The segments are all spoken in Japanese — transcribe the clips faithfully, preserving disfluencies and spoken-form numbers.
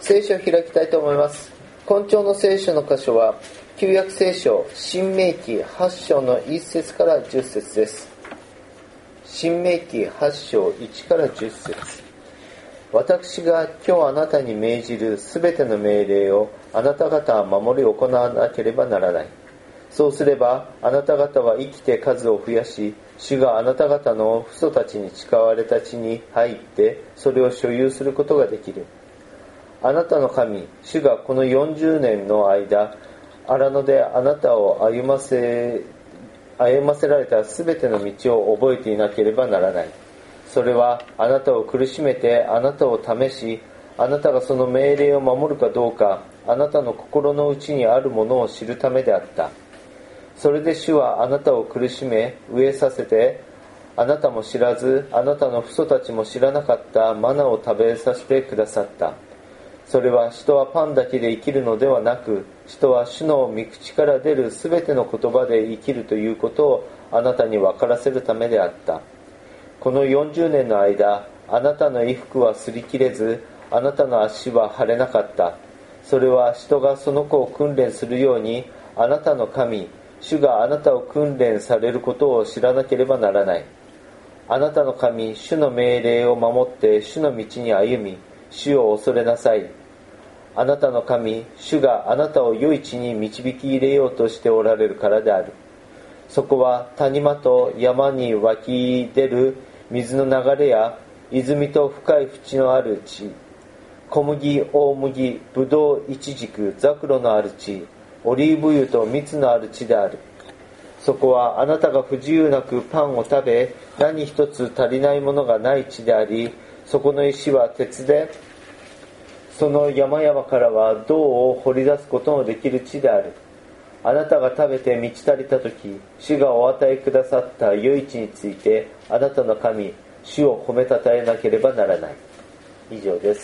聖書を開きたいと思います。今朝の聖書の箇所は旧約聖書新明記はち章のいち節からじゅっ節です。新明記はち章いちからじゅっ節。私が今日あなたに命じるすべての命令をあなた方は守り行わなければならない。そうすればあなた方は生きて数を増やし、主があなた方の父祖たちに誓われた地に入ってそれを所有することができる。あなたの神主がこのよんじゅうねんの間荒野であなたを歩ませ歩ませられたすべての道を覚えていなければならない。それはあなたを苦しめてあなたを試し、あなたがその命令を守るかどうか、あなたの心の内にあるものを知るためであった。それで主はあなたを苦しめ飢えさせて、あなたも知らずあなたの父祖たちも知らなかったマナを食べさせてくださった。それは人はパンだけで生きるのではなく、人は主の御口から出るすべての言葉で生きるということをあなたに分からせるためであった。このよんじゅうねんの間、あなたの衣服は擦り切れず、あなたの足は腫れなかった。それは人がその子を訓練するように、あなたの神、主があなたを訓練されることを知らなければならない。あなたの神、主の命令を守って主の道に歩み、主を恐れなさい。あなたの神、主があなたを良い地に導き入れようとしておられるからである。そこは谷間と山に湧き出る水の流れや泉と深い淵のある地、小麦、大麦、ぶどう、イチジク、ザクロのある地、オリーブ油と蜜のある地である。そこはあなたが不自由なくパンを食べ、何一つ足りないものがない地であり、そこの石は鉄で、その山々からは銅を掘り出すことのできる地である。あなたが食べて満ち足りたとき、主がお与えくださった良い地について、あなたの神、主を褒めたたえなければならない。以上です。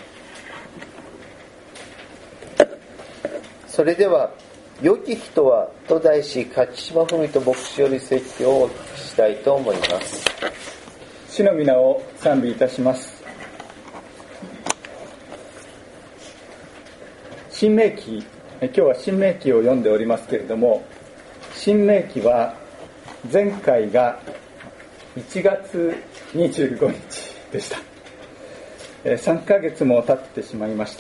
それでは、良き人はと題し、柿島文人牧師より説教をお聞きしたいと思います。 主の皆を賛美いたします。新明記、今日は新明記を読んでおりますけれども、新明記は前回がいちがつにじゅうごにちでした。さんかげつも経ってしまいました。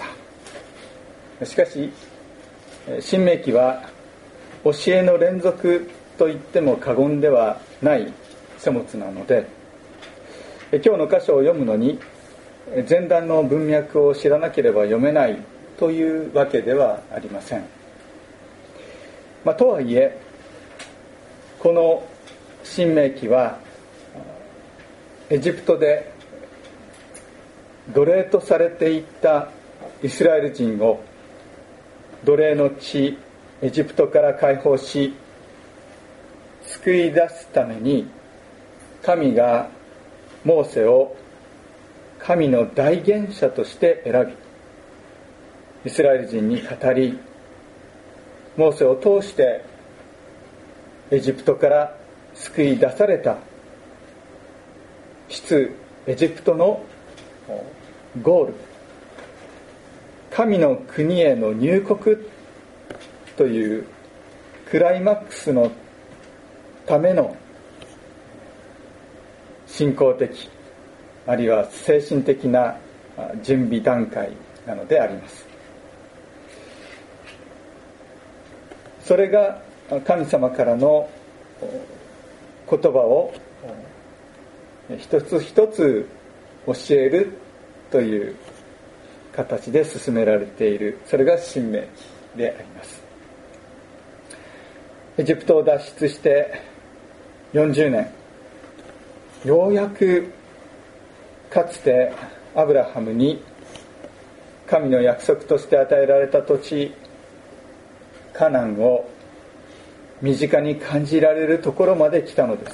しかし新明記は教えの連続と言っても過言ではない書物なので、今日の箇所を読むのに前段の文脈を知らなければ読めないというわけではありません。まあ、とはいえこの新明記はエジプトで奴隷とされていたイスラエル人を奴隷の地エジプトから解放し救い出すために神がモーセを神の代言者として選び、イスラエル人に語り、モーセを通してエジプトから救い出された出エジプトのゴール、神の国への入国というクライマックスのための信仰的あるいは精神的な準備段階なのであります。それが神様からの言葉を一つ一つ教えるという形で進められている、それが新明記であります。エジプトを脱出してよんじゅうねん、ようやくかつてアブラハムに神の約束として与えられた土地カナンを身近に感じられるところまで来たのです。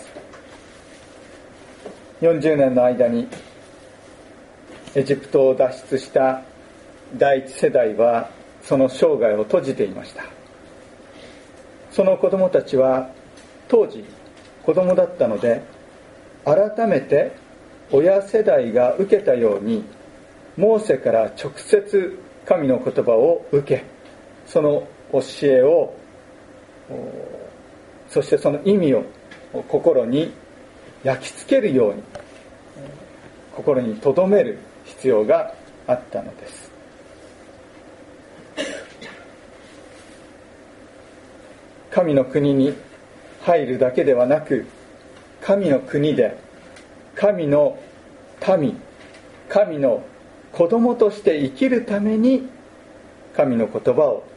よんじゅうねんの間にエジプトを脱出した第一世代はその生涯を閉じていました。その子供たちは当時子供だったので、改めて親世代が受けたようにモーセから直接神の言葉を受け、その教えを、そしてその意味を心に焼き付けるように、心に留める必要があったのです。神の国に入るだけではなく、神の国で神の民、神の子供として生きるために、神の言葉を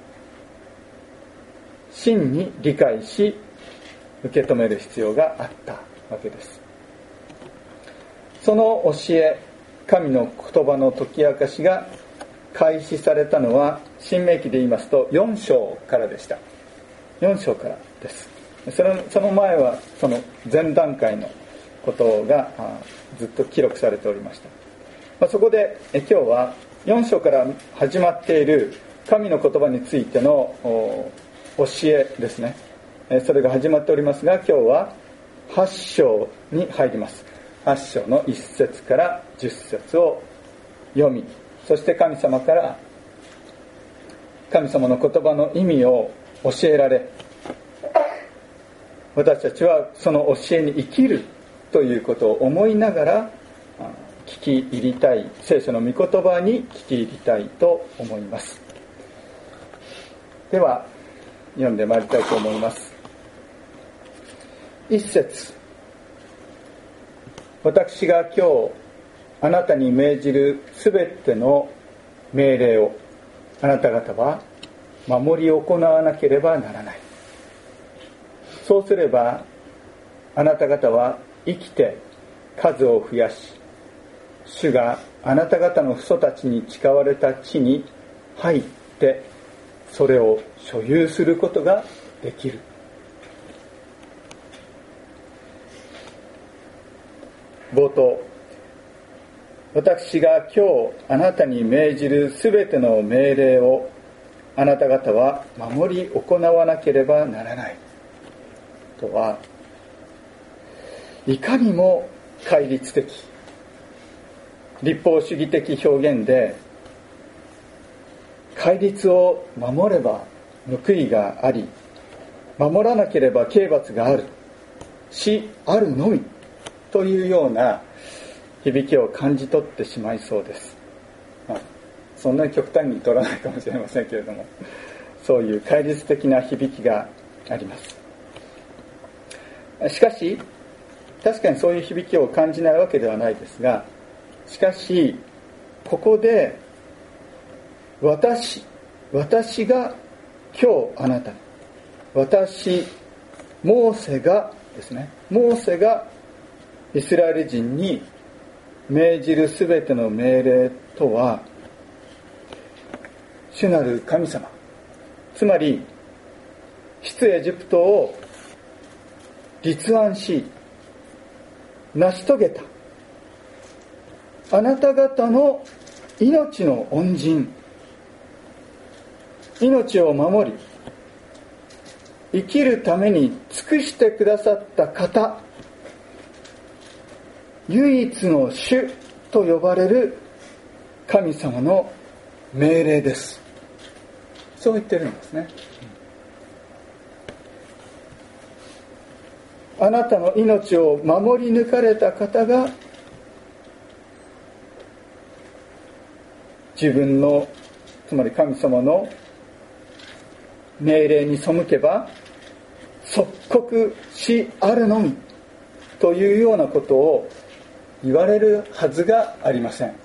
真に理解し受け止める必要があったわけです。その教え、神の言葉の解き明かしが開始されたのは、新明記で言いますとよん章からでした。よん章からです。その、その前はその前段階のことがずっと記録されておりました。まあ、そこでえ今日はよん章から始まっている神の言葉についての教えですね。それが始まっておりますが、今日ははち章に入ります。はち章のいっ節からじゅっ節を読み、そして神様から神様の言葉の意味を教えられ、私たちはその教えに生きるということを思いながら聞き入りたい、聖書の御言葉に聞き入りたいと思います。では読んでまいりたいと思います。一節、私が今日あなたに命じるすべての命令をあなた方は守り行わなければならない。そうすればあなた方は生きて数を増やし、主があなた方の父祖たちに誓われた地に入ってそれを所有することができる。冒頭、私が今日あなたに命じるすべての命令をあなた方は守り行わなければならないとは、いかにも戒律的、律法主義的表現で、戒律を守れば報いがあり、守らなければ刑罰がある、死あるのみというような響きを感じ取ってしまいそうです。まあ、そんなに極端に取らないかもしれませんけれども、そういう戒律的な響きがあります。しかし確かにそういう響きを感じないわけではないですが、しかしここで私私が今日あなたに、私モーセがですね、モーセがイスラエル人に命じるすべての命令とは、主なる神様、つまり出エジプトを立案し成し遂げたあなた方の命の恩人、命を守り生きるために尽くしてくださった方、唯一の主と呼ばれる神様の命令です。そう言ってるんですね。あなたの命を守り抜かれた方が自分の、つまり神様の命令に背けば即刻死あるのみというようなことを言われるはずがありません。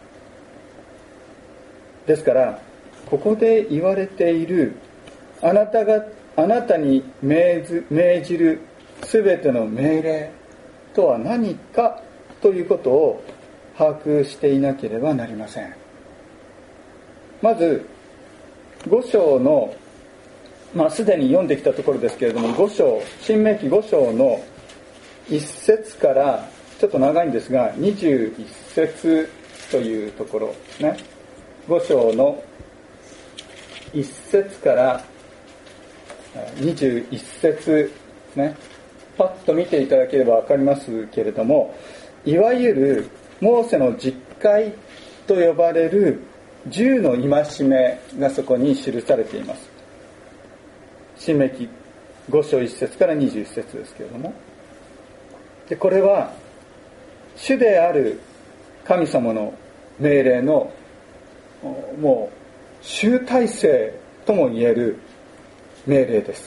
ですからここで言われているあなたがあなたに命ず、命じるすべての命令とは何かということを把握していなければなりません。まずご章の、まあ、すでに読んできたところですけれども、ご章、新明記ご章のいっ節からちょっと長いんですがにじゅういっ節というところですね。ご章のいっ節からにじゅういっ節ですね。パッと見ていただければ分かりますけれども、いわゆるモーセの十戒と呼ばれる十の戒めがそこに記されています。申命記ご章いっ節からにじゅういっ節ですけれども、でこれは主である神様の命令のもう集大成とも言える命令です。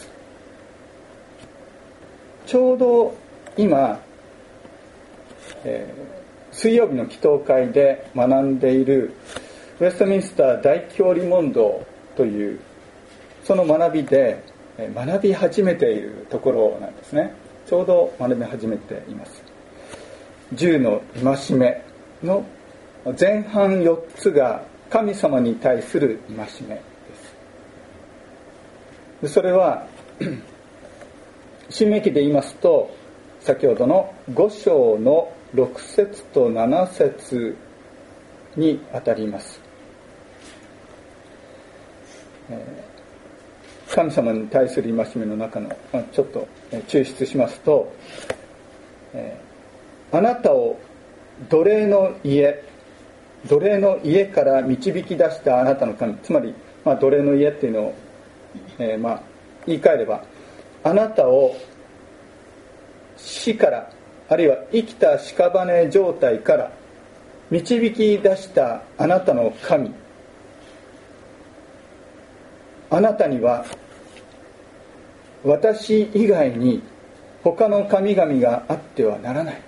ちょうど今、えー、水曜日の祈祷会で学んでいるウェストミンスター大教理問答というその学びで学び始めているところなんですね。ちょうど学び始めています。十の戒めの前半よっつが神様に対する戒めです。それは申命記で言いますと、先ほどのご章のろく節となな節にあたります。神様に対する戒めの中のちょっと抽出しますと、あなたを奴隷の家奴隷の家から導き出したあなたの神、つまり、まあ、奴隷の家っていうのを、えーまあ、言い換えれば、あなたを死からあるいは生きた屍状態から導き出したあなたの神、あなたには私以外に他の神々があってはならない。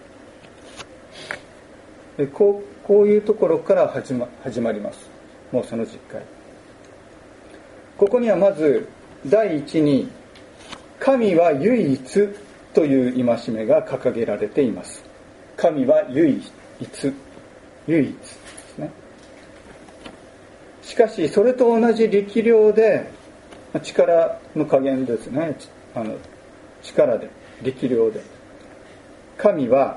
こう、こういうところから始ま、始まります。もうその実会。ここにはまず第一に神は唯一という戒めが掲げられています。神は唯一、唯一ですね。しかしそれと同じ力量で、力の加減ですね、あの力で、力量で、神は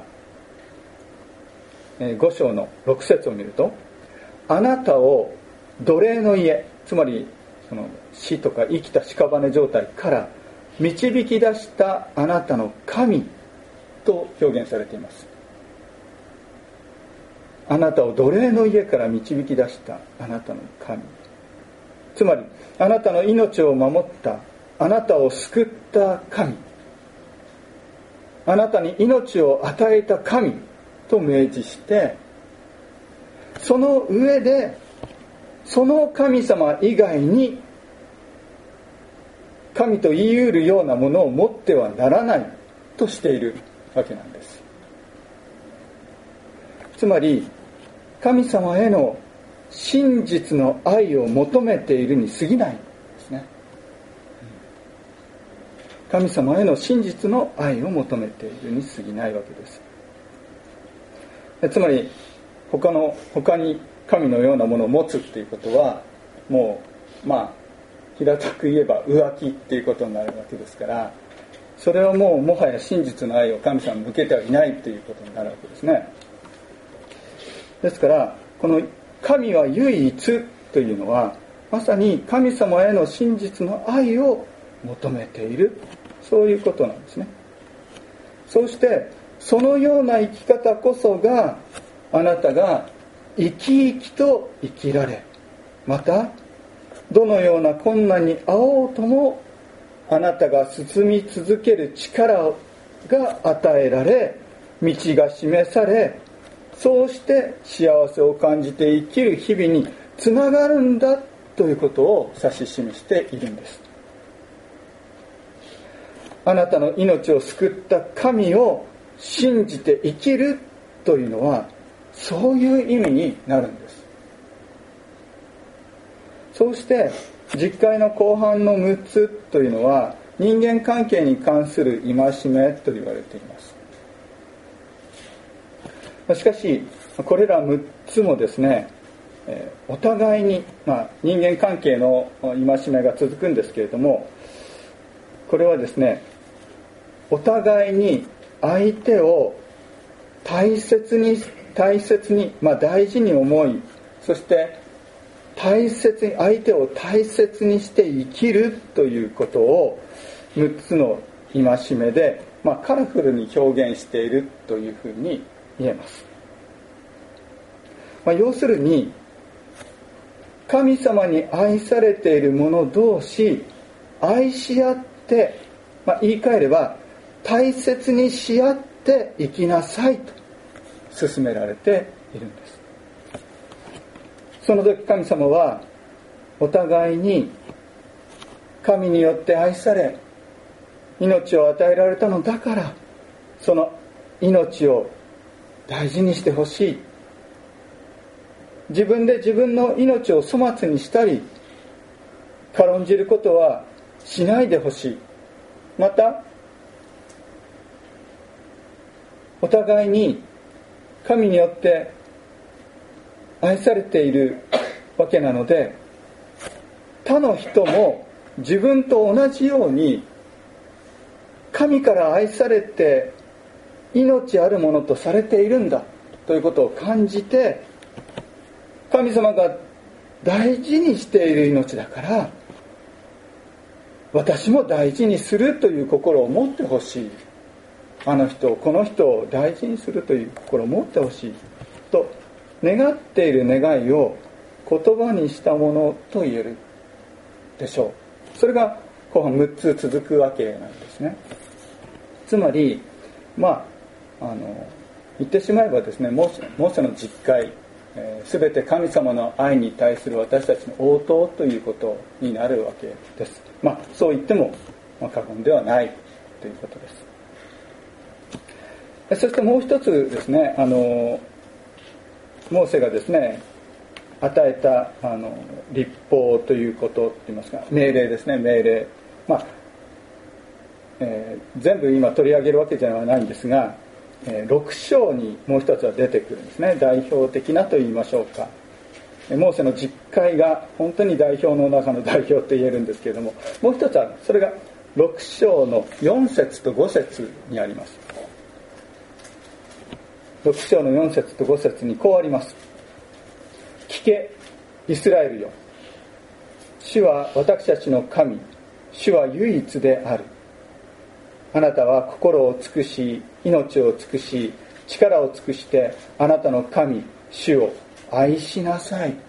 ご章のろく節を見ると、あなたを奴隷の家、つまりその死とか生きた屍状態から導き出したあなたの神と表現されています。あなたを奴隷の家から導き出したあなたの神、つまりあなたの命を守った、あなたを救った神、あなたに命を与えた神と明示して、その上でその神様以外に神と言い得るようなものを持ってはならないとしているわけなんです。つまり神様への真実の愛を求めているに過ぎないんですね。神様への真実の愛を求めているに過ぎないわけです。つまり他の他に神のようなものを持つっていうことは、もうまあ平たく言えば浮気っていうことになるわけですから、それはもうもはや真実の愛を神様に向けてはいないということになるわけですね。ですからこの神は唯一というのは、まさに神様への真実の愛を求めている、そういうことなんですね。そしてそのような生き方こそが、あなたが生き生きと生きられ、またどのような困難に遭おうともあなたが進み続ける力が与えられ、道が示され、そうして幸せを感じて生きる日々につながるんだということを指し示しているんです。あなたの命を救った神を信じて生きるというのは、そういう意味になるんです。そうして実会の後半のむっつというのは、人間関係に関する戒めと言われています。しかしこれらむっつもですね、お互いに、まあ、人間関係の戒めが続くんですけれども、これはですね、お互いに相手を大切に大切に、まあ、大事に思い、そして大切に相手を大切にして生きるということをむっつの戒めで、まあ、カラフルに表現しているというふうに言えます。 まあ、要するに神様に愛されている者同士愛し合って、まあ、言い換えれば大切にし合って生きなさいと勧められているんです。その時神様はお互いに神によって愛され命を与えられたのだから、その命を大事にしてほしい。自分で自分の命を粗末にしたり軽んじることはしないでほしい。またお互いに神によって愛されているわけなので、他の人も自分と同じように神から愛されて命あるものとされているんだということを感じて、神様が大事にしている命だから私も大事にするという心を持ってほしい。あの人この人を大事にするという心を持ってほしいと願っている願いを言葉にしたものと言えるでしょう。それが後半むっつ続くわけなんですね。つまりまああの言ってしまえばですね、モーセ、モーセの実会、えー、全て神様の愛に対する私たちの応答ということになるわけです。まあそう言っても、まあ、過言ではないということです。そしてもう一つですね、あのモーセがですね与えたあの律法ということといいますか、命令ですね、命令、まあえー、全部今取り上げるわけじゃないんですが、えー、ろく章にもう一つは出てくるんですね。代表的なと言いましょうか、モーセの実会が本当に代表の中の代表と言えるんですけれども、もう一つはそれがろく章のよん節とご節にあります。ろく章のよん節とご節にこうあります。聞けイスラエルよ、主は私たちの神、主は唯一である。あなたは心を尽くし命を尽くし力を尽くしてあなたの神主を愛しなさい。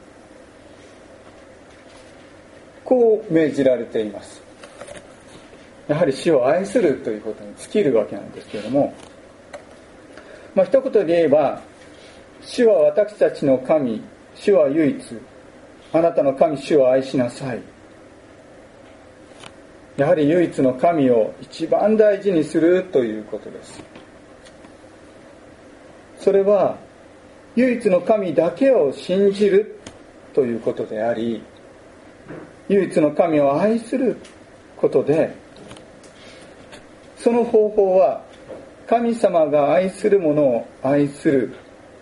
こう命じられています。やはり主を愛するということに尽きるわけなんですけれども、まあ一言で言えば、主は私たちの神、主は唯一、あなたの神主を愛しなさい。やはり唯一の神を一番大事にするということです。それは唯一の神だけを信じるということであり、唯一の神を愛することで、その方法は神様が愛するものを愛する、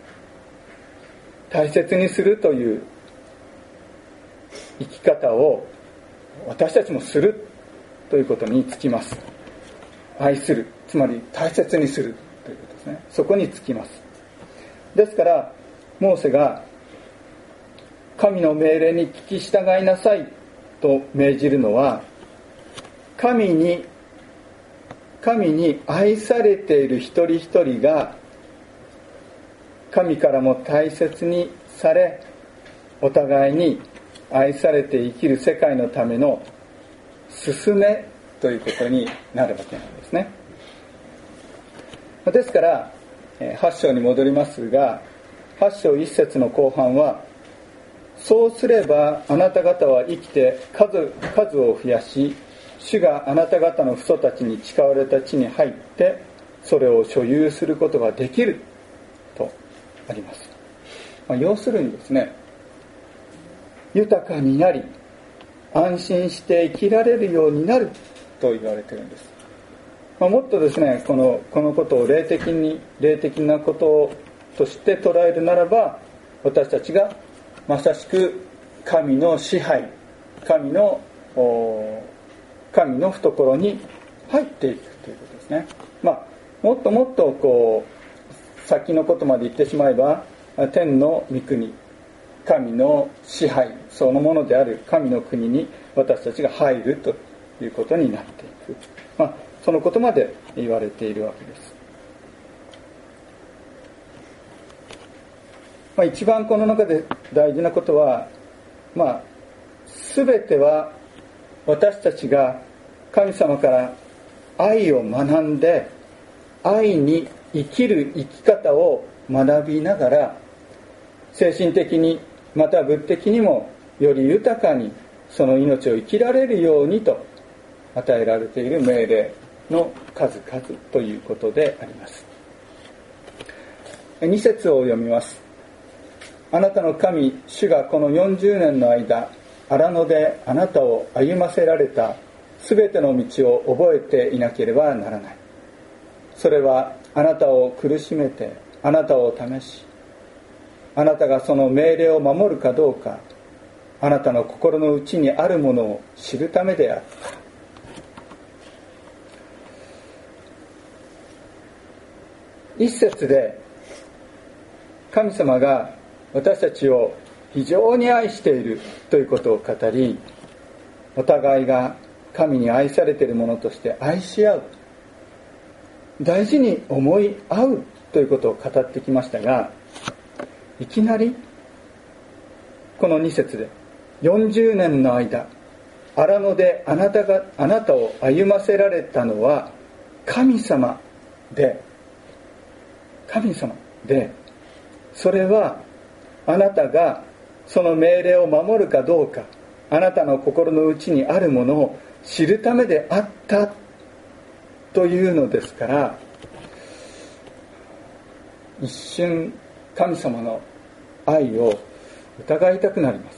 大切にするという生き方を私たちもするということにつきます。愛する、つまり大切にするということですね。そこにつきます。ですからモーセが神の命令に聞き従いなさいと命じるのは、神に神に愛されている一人一人が神からも大切にされ、お互いに愛されて生きる世界のための勧めということになるわけなんですね。ですからはち章に戻りますが、はち章いち節の後半は、そうすればあなた方は生きて 数, 数を増やし、主があなた方の父祖たちに誓われた地に入ってそれを所有することができるとあります。まあ、要するにですね、豊かになり安心して生きられるようになると言われているんです。まあ、もっとですね、この、このことを霊的に霊的なこととして捉えるならば、私たちがまさしく神の支配、神の神の懐に入っていくということですね。まあ、もっともっとこう先のことまで言ってしまえば、天の御国、神の支配そのものである神の国に私たちが入るということになっていく、まあ、そのことまで言われているわけです。 まあ、一番この中で大事なことは、まあ、全ては私たちが神様から愛を学んで、愛に生きる生き方を学びながら、精神的にまた物的にもより豊かにその命を生きられるようにと与えられている命令の数々ということであります。に節を読みます。あなたの神主がこのよんじゅうねんの間、荒野であなたを歩ませられたすべての道を覚えていなければならない。それはあなたを苦しめてあなたを試し、あなたがその命令を守るかどうか、あなたの心の内にあるものを知るためであった。一節で神様が私たちを非常に愛しているということを語り、お互いが神に愛されているものとして愛し合う、大事に思い合うということを語ってきましたが、いきなりこのに節でよんじゅうねんの間、荒野であなたがあなたを歩ませられたのは神様で、神様で、それはあなたがその命令を守るかどうか、あなたの心の内にあるものを知るためであったというのですから、一瞬神様の愛を疑いたくなります。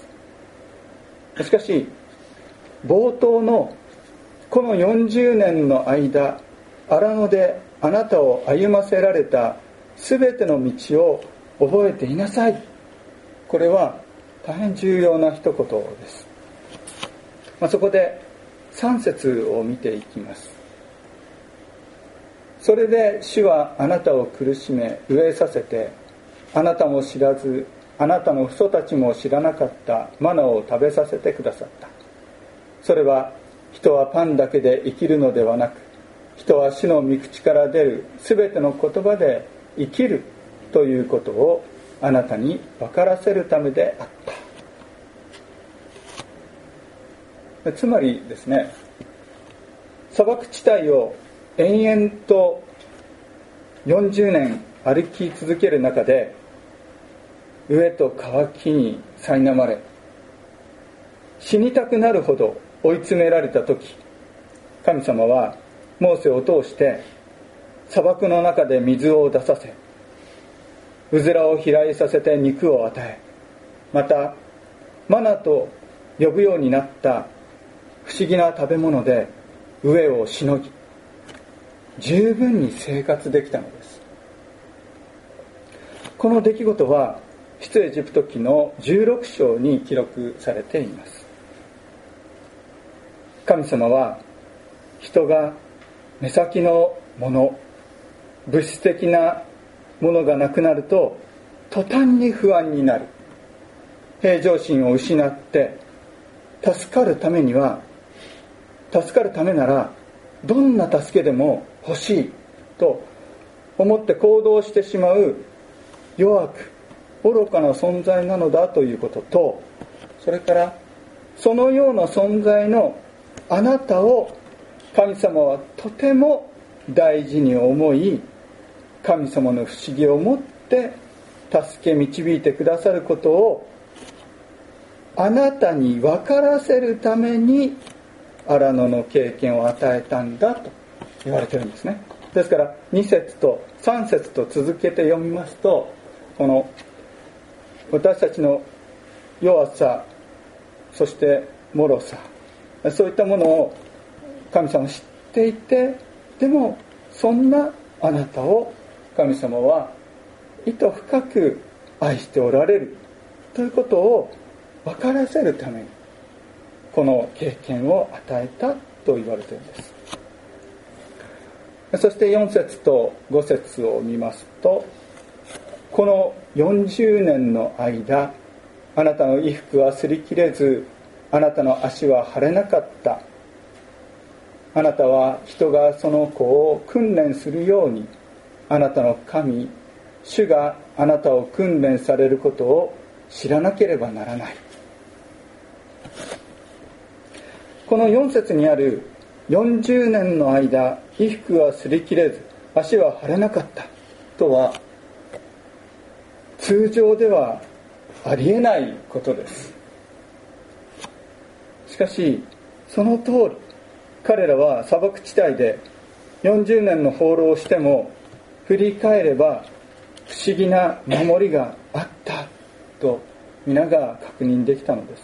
しかし冒頭のこのよんじゅうねんの間、荒野であなたを歩ませられたすべての道を覚えていなさい、これは大変重要な一言です。まあ、そこでさん節を見ていきます。それで主はあなたを苦しめ飢えさせて、あなたも知らずあなたの父祖たちも知らなかったマナを食べさせてくださった。それは人はパンだけで生きるのではなく、人は主の御口から出るすべての言葉で生きるということをあなたに分からせるためであった。つまりですね、砂漠地帯を延々とよんじゅうねん歩き続ける中で、飢えと渇きに苛まれ、死にたくなるほど追い詰められた時、神様はモーセを通して砂漠の中で水を出させ、うずらを飛来させて肉を与え、またマナと呼ぶようになった不思議な食べ物で飢えをしのぎ、十分に生活できたのです。この出来事は出エジプト記のじゅうろく章に記録されています。神様は人が目先のもの、物質的なものがなくなると途端に不安になる、平常心を失って、助かるためには助かるためならどんな助けでも欲しいと思って行動してしまう弱く愚かな存在なのだということと、それからそのような存在のあなたを神様はとても大事に思い、神様の不思議をもって助け導いてくださることをあなたに分からせるために荒野の経験を与えたんだと言われてるんですね。ですからに節とさん節と続けて読みますと、この私たちの弱さ、そして脆さ、そういったものを神様は知っていて、でもそんなあなたを神様は意図深く愛しておられるということを分からせるためにこの経験を与えたと言われているんです。そしてよん節とご節を見ますと、このよんじゅうねんの間、あなたの衣服は擦り切れず、あなたの足は腫れなかった。あなたは人がその子を訓練するように、あなたの神主があなたを訓練されることを知らなければならない。このよん節にあるよんじゅうねんの間衣服は擦り切れず足は腫れなかったとは通常ではありえないことです。しかしその通り彼らは砂漠地帯でよんじゅうねんの放浪をしても振り返れば不思議な守りがあったと皆が確認できたのです。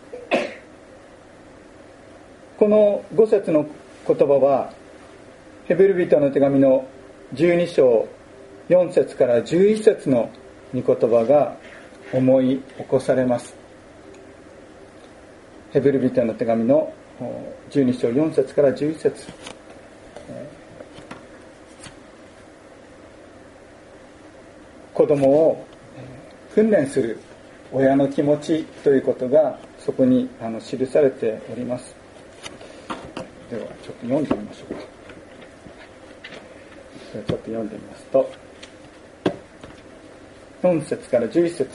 このご節の言葉はヘブル人の手紙のじゅうに章よん節からじゅういち節の御言葉が思い起こされます。ヘブル人の手紙のじゅうに章よん節からじゅういち節、子供を訓練する親の気持ちということがそこにあの記されております。ではちょっと読んでみましょうか。ではちょっと読んでみますとよん節からじゅういち節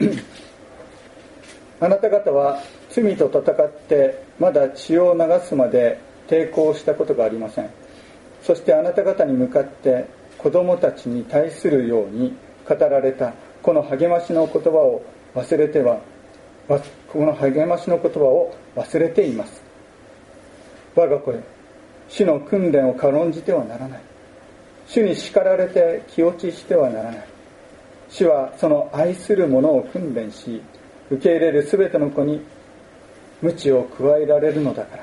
あなた方は罪と戦ってまだ血を流すまで抵抗したことがありません。そしてあなた方に向かって子供たちに対するように語られたこの励ましの言葉を忘れてはこの励ましの言葉を忘れています。我が子よ、主の訓練を軽んじてはならない。主に叱られて気落ちしてはならない。主はその愛する者を訓練し受け入れるすべての子に鞭を加えられるのだから。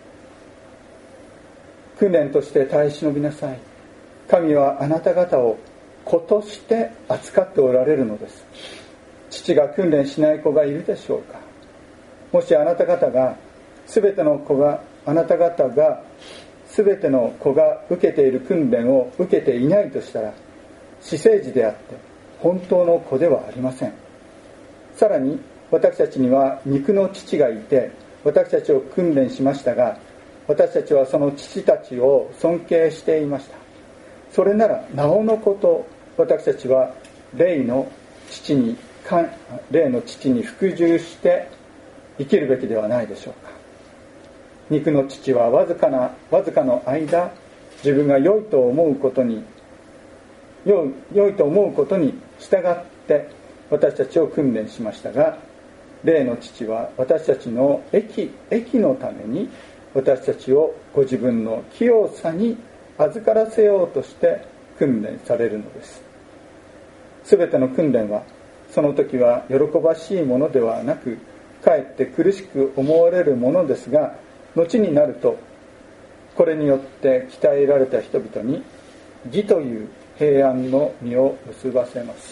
訓練として耐え忍びなさい。神はあなた方を子として扱っておられるのです。父が訓練しない子がいるでしょうか。もしあなた方がすべての子があなた方がすべての子が受けている訓練を受けていないとしたら私生児であって本当の子ではありません。さらに私たちには肉の父がいて私たちを訓練しましたが、私たちはその父たちを尊敬していました。それならなおのこと私たちは霊の父に霊の父に服従して生きるべきではないでしょうか。肉の父はわずかなわずかの間自分が良いと思うことに良い、良いと思うことに従って私たちを訓練しましたが、霊の父は私たちの益、益のために私たちをご自分の清さに預からせようとして訓練されるのです。すべての訓練はその時は喜ばしいものではなくかえって苦しく思われるものですが、後になるとこれによって鍛えられた人々に義という平安の実を結ばせます。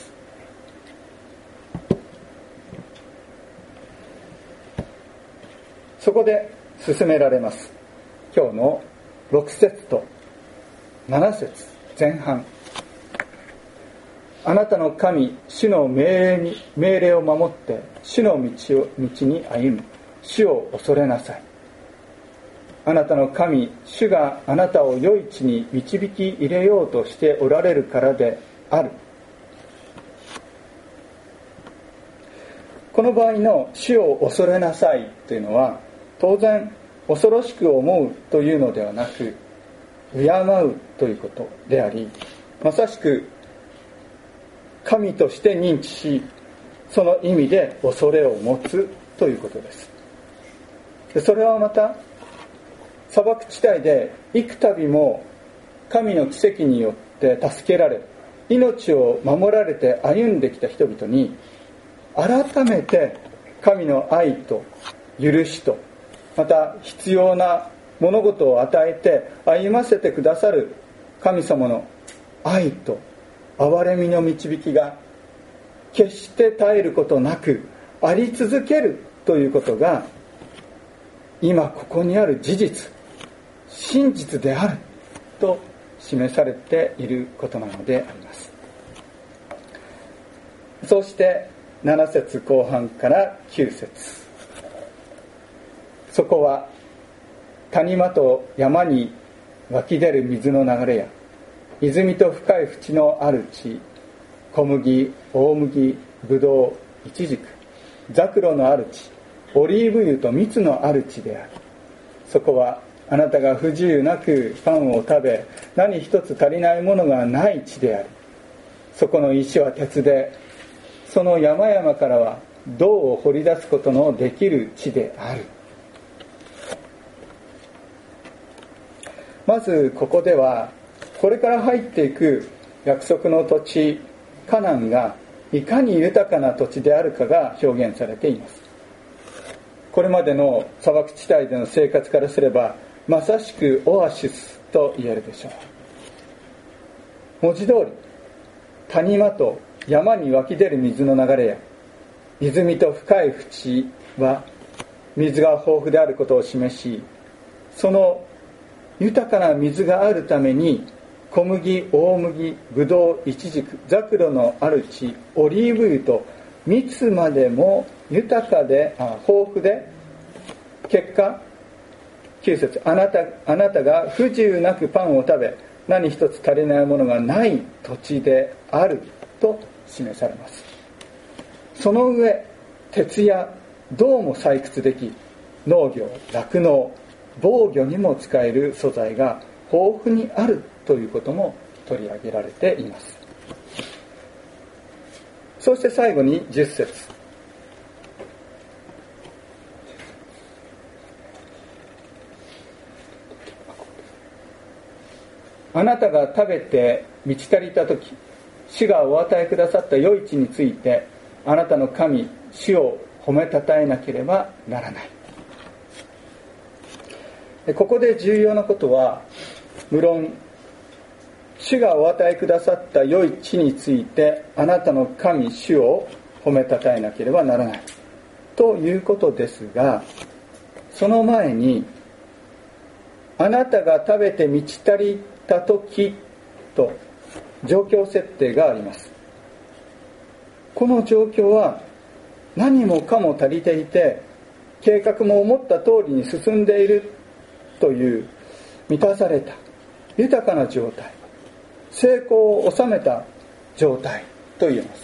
そこで進められます。今日のろく節となな節前半。あなたの神主の命令に命令を守って主の道を道に歩み主を恐れなさい。あなたの神主があなたを良い地に導き入れようとしておられるからである。この場合の主を恐れなさいというのは当然恐ろしく思うというのではなく敬うということであり、まさしく神として認知しその意味で恐れを持つということです。でそれはまた砂漠地帯で幾度も神の奇跡によって助けられ命を守られて歩んできた人々に改めて神の愛と許しとまた必要な物事を与えて歩ませてくださる神様の愛と憐れみの導きが決して絶えることなくあり続けるということが今ここにある事実真実であると示されていることなのであります。そしてなな節後半からきゅう節、そこは谷間と山に湧き出る水の流れや泉と深い淵のある地、 小麦、大麦、ぶどう、イチジク、ザクロのある地、オリーブ油と蜜のある地である。そこはあなたが不自由なくパンを食べ、何一つ足りないものがない地である。そこの石は鉄で、その山々からは銅を掘り出すことのできる地である。まずここでは、これから入っていく約束の土地カナンがいかに豊かな土地であるかが表現されています。これまでの砂漠地帯での生活からすれば、まさしくオアシスと言えるでしょう。文字通り、谷間と山に湧き出る水の流れや泉と深い淵は水が豊富であることを示し、その豊かな水があるために小麦、大麦、ぶどう、イチジク、ザクロのある地、オリーブ油と蜜までも豊かであ豊富で、結果きゅう節、あなたあなたが不自由なくパンを食べ、何一つ足りないものがない土地であると示されます。その上、鉄や銅も採掘でき、農業、酪農、防御にも使える素材が豊富にあるということも取り上げられています。そして最後にじゅっ節、あなたが食べて満ち足りたとき、主がお与えくださった良い地について、あなたの神、主を褒めたたえなければならない。ここで重要なことは、無論、主がお与えくださった良い地について、あなたの神、主を褒めたたえなければならない。ということですが、その前に、あなたが食べて満ち足りたときと状況設定があります。この状況は何もかも足りていて、計画も思った通りに進んでいるという満たされた豊かな状態、成功を収めた状態と言えます。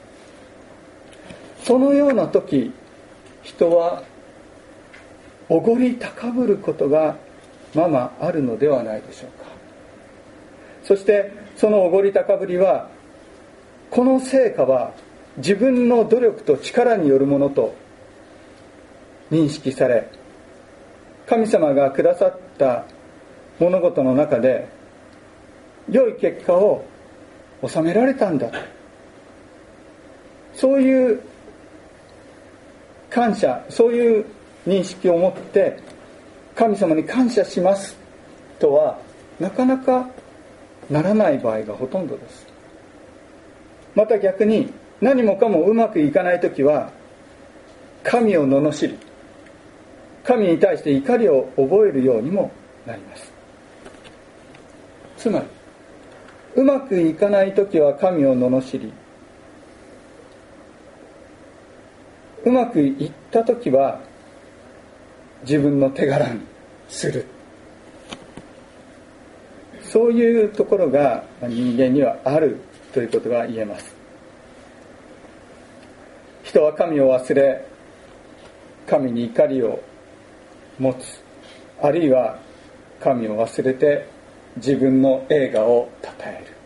そのような時、人はおごり高ぶることがままあるのではないでしょうか。そしてそのおごり高ぶりは、この成果は自分の努力と力によるものと認識され、神様がくださった物事の中で良い結果を収められたんだ、そういう感謝、そういう認識を持って神様に感謝しますとはなかなかならない場合がほとんどです。また逆に、何もかもうまくいかないときは神を罵り、神に対して怒りを覚えるようにもなります。つまり、うまくいかないときは神を罵り、うまくいったときは自分の手柄にする。そういうところが人間にはあるということが言えます。人は神を忘れ、神に怒りを持つ、あるいは神を忘れて自分の栄華を称える。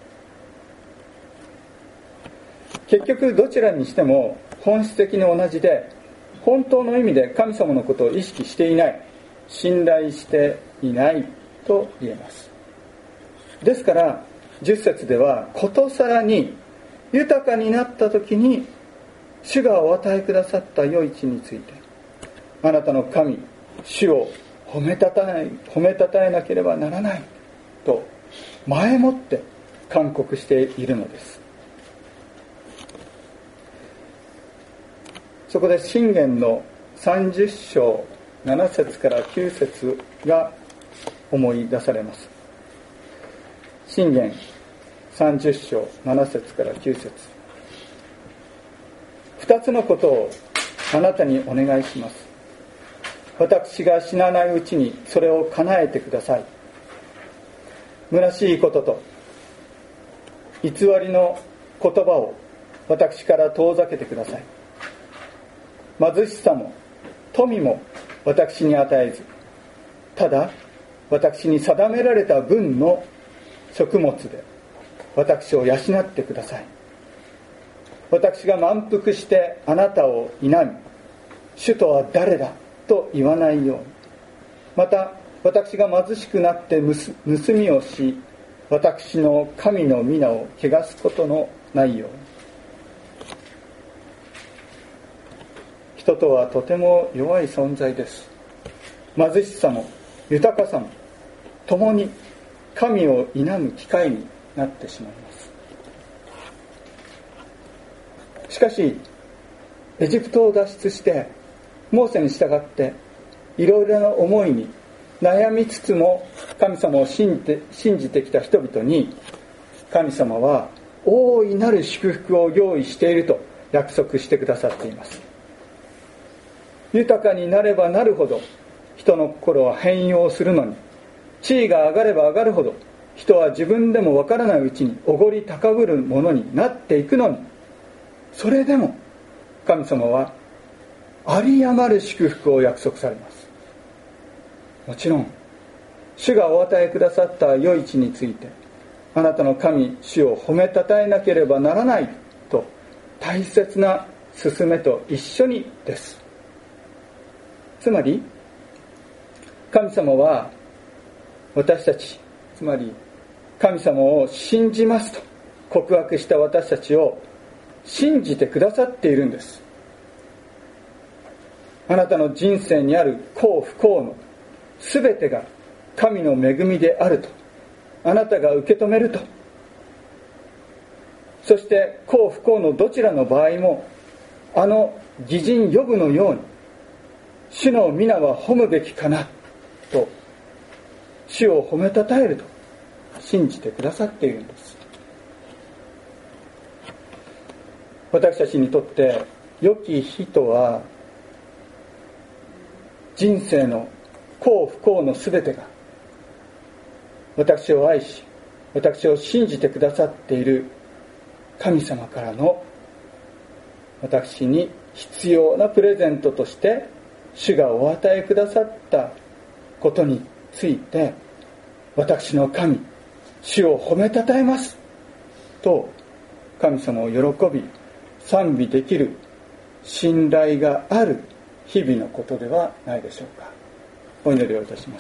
結局どちらにしても本質的に同じで、本当の意味で神様のことを意識していない、信頼していないと言えます。ですからじゅっ節では、ことさらに豊かになった時に主がお与えくださった良い地について、あなたの神主を褒めたたえ、褒めたたえなければならないと前もって勧告しているのです。そこで箴言のさんじゅっ章なな節からきゅう節が思い出されます。箴言さんじゅっ章なな節からきゅう節。二つのことをあなたにお願いします。私が死なないうちにそれを叶えてください。虚しいことと偽りの言葉を私から遠ざけてください。貧しさも富も私に与えず、ただ私に定められた分の食物で私を養ってください。私が満腹してあなたを否み、主とは誰だと言わないように、また私が貧しくなって盗みをし、私の神の皆を汚すことのないように。人とはとても弱い存在です。貧しさも豊かさも共に神を否む機会になってしまいます。しかしエジプトを脱出してモーセに従っていろいろな思いに悩みつつも神様を信じて、信じてきた人々に神様は大いなる祝福を用意していると約束してくださっています。豊かになればなるほど人の心は変容するのに、地位が上がれば上がるほど人は自分でもわからないうちにおごり高ぶるものになっていくのに、それでも神様は有り余る祝福を約束されます。もちろん主がお与えくださった良い地について、あなたの神主を褒めたたえなければならないと大切な勧めと一緒にです。つまり神様は私たち、つまり神様を信じますと告白した私たちを信じてくださっているんです。あなたの人生にある幸不幸のすべてが神の恵みであるとあなたが受け止めると、そして幸不幸のどちらの場合もあの義人ヨブのように主の皆は褒むべきかなと主を褒めたたえると信じてくださっているんです。私たちにとって良き日とは、人生の幸不幸のすべてが私を愛し私を信じてくださっている神様からの私に必要なプレゼントとして主がお与えくださったことについて、私の神主を褒めたたえますと神様を喜び賛美できる信頼がある日々のことではないでしょうか。お祈りをいたします。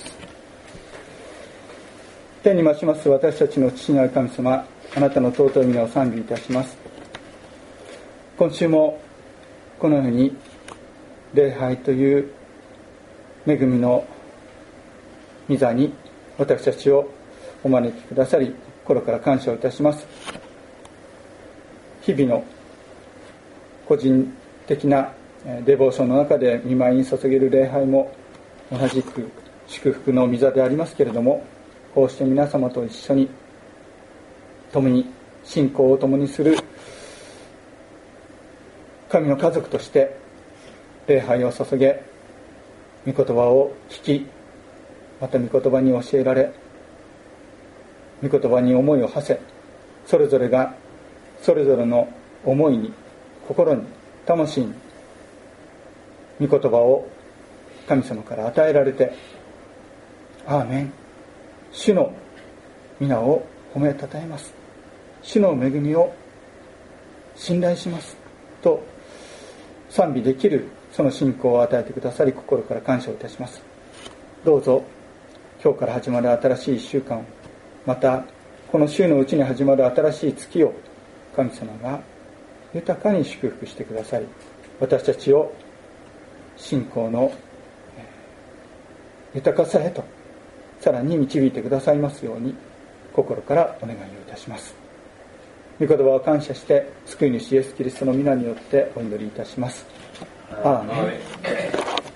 天に増します私たちの父なる神様、あなたの尊い皆を賛美いたします。今週もこのように礼拝という恵みの御座に私たちをお招きくださり、心から感謝をいたします。日々の個人的なデボーションの中で御前に捧げる礼拝も同じく祝福の御座でありますけれども、こうして皆様と一緒に共に信仰を共にする神の家族として礼拝を捧げ、御言葉を聞き、また御言葉に教えられ、御言葉に思いを馳せ、それぞれがそれぞれの思いに、心に、魂に御言葉を神様から与えられて、アーメン、主の皆を褒めたたえます、主の恵みを信頼しますと賛美できるその信仰を与えてくださり、心から感謝をいたします。どうぞ今日から始まる新しいいっしゅうかんを、またこの週のうちに始まる新しい月を神様が豊かに祝福してくださり、私たちを信仰の豊かさへとさらに導いてくださいますように心からお願いをいたします。御言葉を感謝して救い主イエスキリストの皆によってお祈りいたします。アーメン。